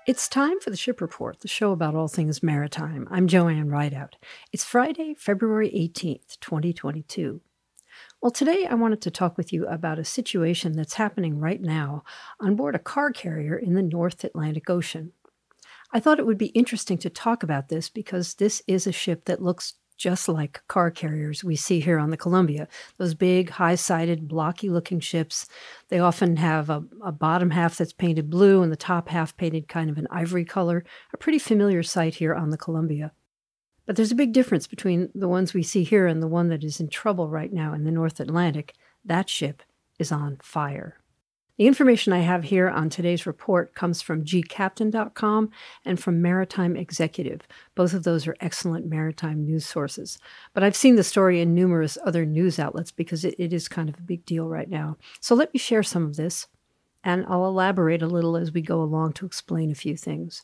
It's time for the Ship Report, the show about all things maritime. I'm Joanne Rideout. It's Friday, February 18th, 2022. Well, today I wanted to talk with you about a situation that's happening right now on board a car carrier in the North Atlantic Ocean. I thought it would be interesting to talk about this because this is a ship that looks just like car carriers we see here on the Columbia. Those big, high-sided, blocky-looking ships. They often have a bottom half that's painted blue and the top half painted kind of an ivory color, a pretty familiar sight here on the Columbia. But there's a big difference between the ones we see here and the one that is in trouble right now in the North Atlantic. That ship is on fire. The information I have here on today's report comes from gcaptain.com and from Maritime Executive. Both of those are excellent maritime news sources. But I've seen the story in numerous other news outlets because it is kind of a big deal right now. So let me share some of this, and I'll elaborate a little as we go along to explain a few things.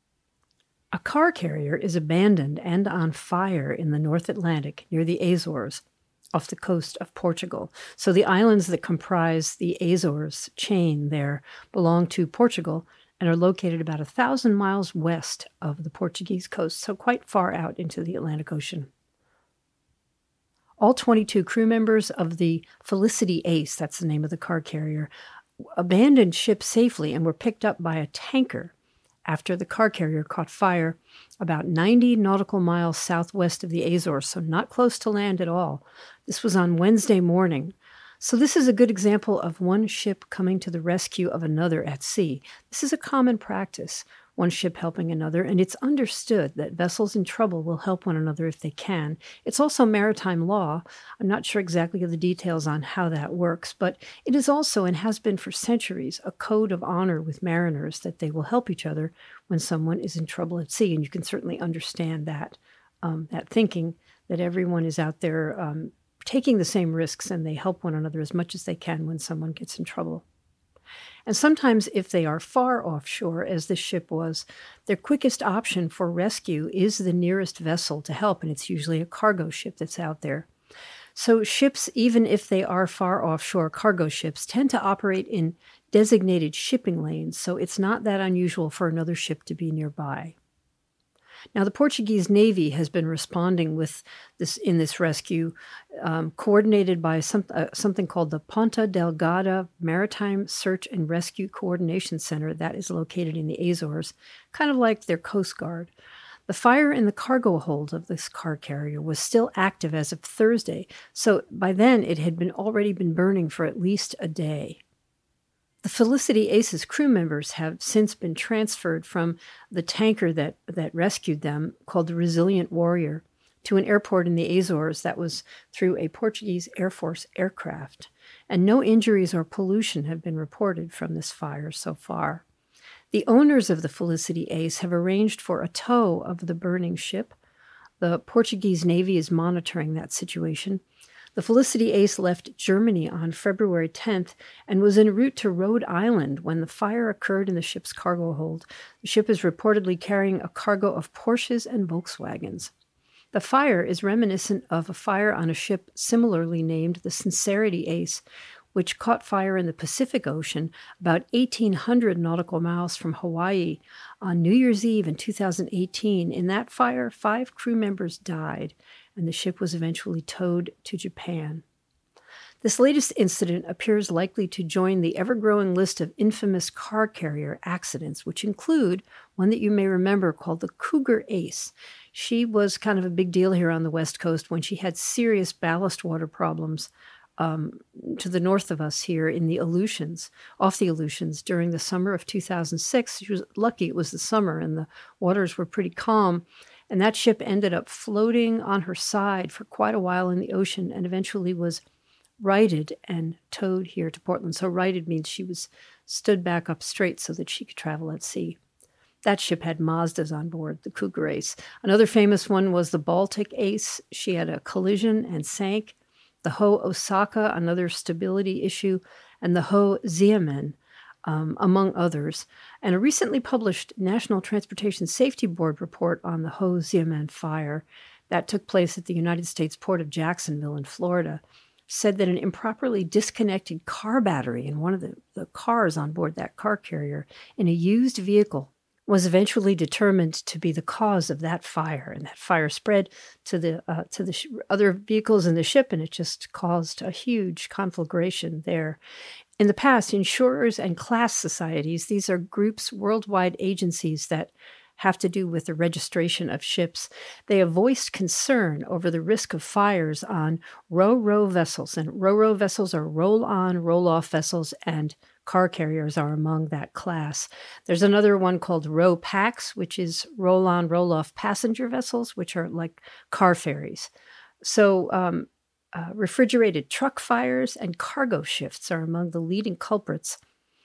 A car carrier is abandoned and on fire in the North Atlantic near the Azores, off the coast of Portugal. So the islands that comprise the Azores chain there belong to Portugal and are located about 1,000 miles west of the Portuguese coast, so quite far out into the Atlantic Ocean. All 22 crew members of the Felicity Ace, that's the name of the car carrier, abandoned ship safely and were picked up by a tanker after the car carrier caught fire about 90 nautical miles southwest of the Azores, so not close to land at all. This was on Wednesday morning. So this is a good example of one ship coming to the rescue of another at sea. This is a common practice, one ship helping another, and it's understood that vessels in trouble will help one another if they can. It's also maritime law. I'm not sure exactly of the details on how that works, but it is also, and has been for centuries, a code of honor with mariners that they will help each other when someone is in trouble at sea. And you can certainly understand that, that thinking that everyone is out there taking the same risks and they help one another as much as they can when someone gets in trouble. And sometimes if they are far offshore, as this ship was, their quickest option for rescue is the nearest vessel to help, and it's usually a cargo ship that's out there. So ships, even if they are far offshore, cargo ships tend to operate in designated shipping lanes, so it's not that unusual for another ship to be nearby. Now, the Portuguese Navy has been responding with this in this rescue, coordinated by something called the Ponta Delgada Maritime Search and Rescue Coordination Center that is located in the Azores, kind of like their Coast Guard. The fire in the cargo hold of this car carrier was still active as of Thursday, so by then it had already been burning for at least a day. The Felicity Ace's crew members have since been transferred from the tanker that rescued them, called the Resilient Warrior, to an airport in the Azores that was through a Portuguese Air Force aircraft. And no injuries or pollution have been reported from this fire so far. The owners of the Felicity Ace have arranged for a tow of the burning ship. The Portuguese Navy is monitoring that situation. The Felicity Ace left Germany on February 10th and was en route to Rhode Island when the fire occurred in the ship's cargo hold. The ship is reportedly carrying a cargo of Porsches and Volkswagens. The fire is reminiscent of a fire on a ship similarly named the Sincerity Ace, which caught fire in the Pacific Ocean about 1,800 nautical miles from Hawaii on New Year's Eve in 2018. In that fire, 5 crew members died, and the ship was eventually towed to Japan. This latest incident appears likely to join the ever-growing list of infamous car carrier accidents, which include one that you may remember called the Cougar Ace. She was kind of a big deal here on the West Coast when she had serious ballast water problems to the north of us here in the Aleutians, off the Aleutians during the summer of 2006. She was lucky it was the summer and the waters were pretty calm. And that ship ended up floating on her side for quite a while in the ocean and eventually was righted and towed here to Portland. So righted means she was stood back up straight so that she could travel at sea. That ship had Mazdas on board, the Cougar Ace. Another famous one was the Baltic Ace. She had a collision and sank. The Ho Osaka, another stability issue, and the Ho Xiamen, among others. And a recently published National Transportation Safety Board report on the Ho Xiamen fire that took place at the United States port of Jacksonville in Florida said that an improperly disconnected car battery in one of the cars on board that car carrier in a used vehicle was eventually determined to be the cause of that fire, and that fire spread to the other vehicles in the ship, and it just caused a huge conflagration there. In the past, insurers and class societies, these are groups, worldwide agencies that have to do with the registration of ships. They have voiced concern over the risk of fires on ro-ro vessels, and ro-ro vessels are roll-on, roll-off vessels, and car carriers are among that class. There's another one called ro-pax, which is roll-on, roll-off passenger vessels, which are like car ferries. So refrigerated truck fires and cargo shifts are among the leading culprits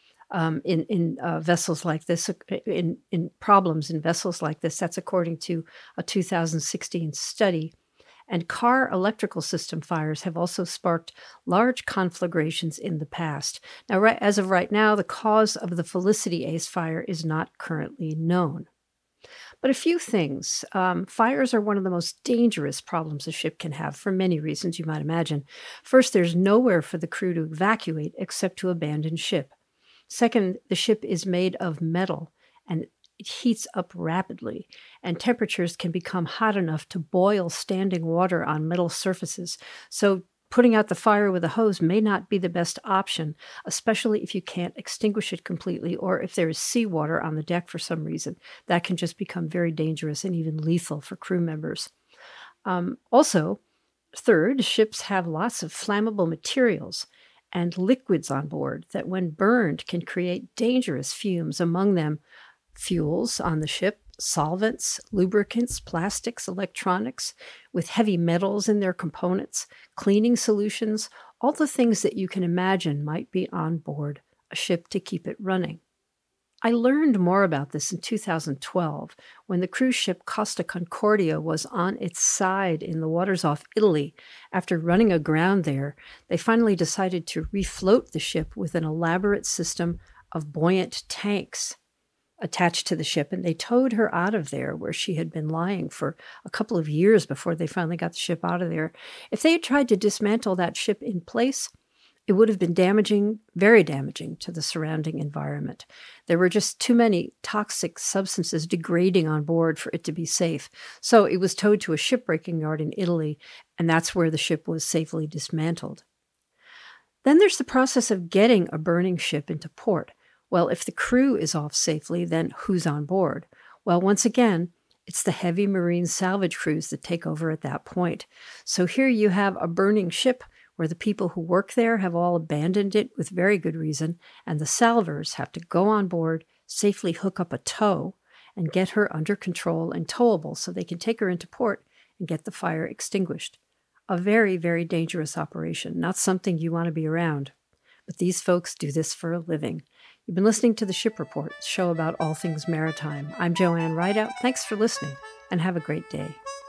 in vessels like this, in problems in vessels like this. That's according to a 2016 study. And car electrical system fires have also sparked large conflagrations in the past. Now, as of right now, the cause of the Felicity Ace fire is not currently known. But a few things. Fires are one of the most dangerous problems a ship can have for many reasons, you might imagine. First, there's nowhere for the crew to evacuate except to abandon ship. Second, the ship is made of metal and it heats up rapidly, and temperatures can become hot enough to boil standing water on metal surfaces. So putting out the fire with a hose may not be the best option, especially if you can't extinguish it completely or if there is seawater on the deck for some reason. That can just become very dangerous and even lethal for crew members. Also, third, ships have lots of flammable materials and liquids on board that, when burned, can create dangerous fumes, among them fuels on the ship, solvents, lubricants, plastics, electronics, with heavy metals in their components, cleaning solutions, all the things that you can imagine might be on board a ship to keep it running. I learned more about this in 2012 when the cruise ship Costa Concordia was on its side in the waters off Italy. After running aground there, they finally decided to refloat the ship with an elaborate system of buoyant tanks attached to the ship, and they towed her out of there where she had been lying for a couple of years before they finally got the ship out of there. If they had tried to dismantle that ship in place, it would have been damaging, very damaging to the surrounding environment. There were just too many toxic substances degrading on board for it to be safe. So it was towed to a shipbreaking yard in Italy, and that's where the ship was safely dismantled. Then there's the process of getting a burning ship into port. Well, if the crew is off safely, then who's on board? Well, once again, it's the heavy marine salvage crews that take over at that point. So here you have a burning ship where the people who work there have all abandoned it with very good reason, and the salvers have to go on board, safely hook up a tow, and get her under control and towable so they can take her into port and get the fire extinguished. A very, very dangerous operation, not something you want to be around. But these folks do this for a living. You've been listening to The Ship Report, a show about all things maritime. I'm Joanne Rideout. Thanks for listening, and have a great day.